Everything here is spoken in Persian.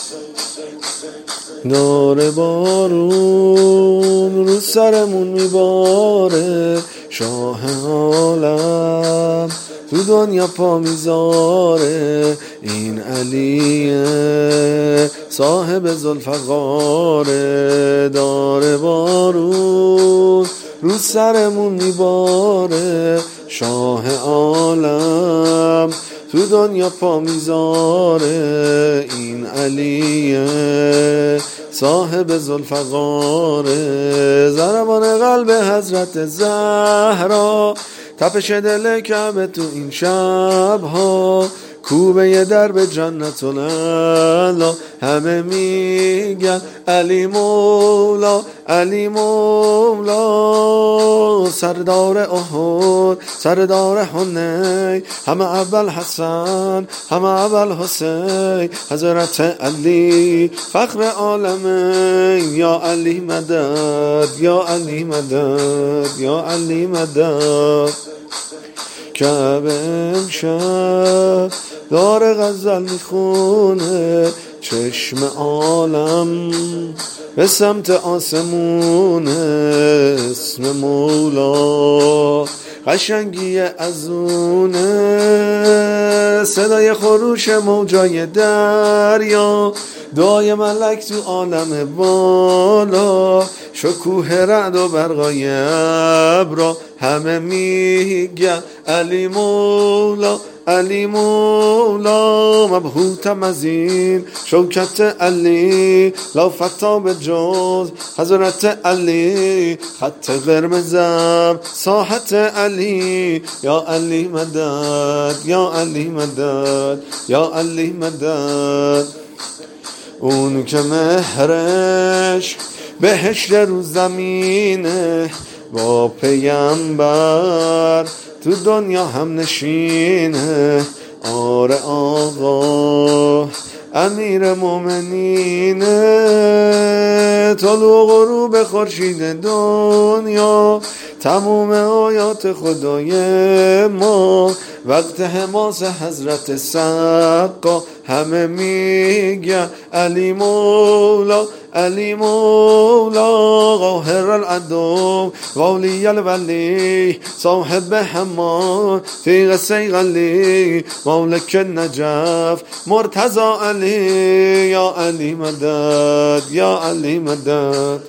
داره بارون رو سرمون میباره، شاه عالم تو دنیا پا میذاره. این علیه صاحب ذوالفقاره، داره بارون رو سرمون میباره، شاه عالم تو دنیا پا میذاره. این علیه صاحب ذوالفقاره، ضربان قلب حضرت زهرا، تپش دل کعبه تو این شبها، کوبه درب جنت الاعلی. همه میگن علی مولا، علی مولا. سردار احد، سردار حنین، همه اول حسن، همه اول حسین. حضرت علی فخر عالمین، یا علی مدد، یا علی مدد، یا علی مدد. کعبه امشب داره غزل میخونه، چشم عالم به سمت آسمونه. اسم مولا قشنگی ازونه، صدای خروش موجای دریا، دعای ملک تو عالم بالا، شکوه رعد و برقای ابرا. همه میگن علی مولا، علی مولا. مبهوتم از این شوکت علی، لافتا به جز حضرت علی. خط قرمزم ساحت علی، یا علی مدد، یا علی مدد، یا علی مدد. اون که مهرش بهشت رو زمینه، با پیامبر تو دنیا هم نشینه. آره آقا امیر مومنینه، طلوع و غروب خورشید دنیا، تموم آیات خدای ما، وقت حماس حضرت سقا. همه میگن علی مولا، علی مولا. قاهر العدو والی الولی، صاحب حمان تیغ سیغلی، مالک نجف مرتضی علی. یا علی مدد، یا علی مدد.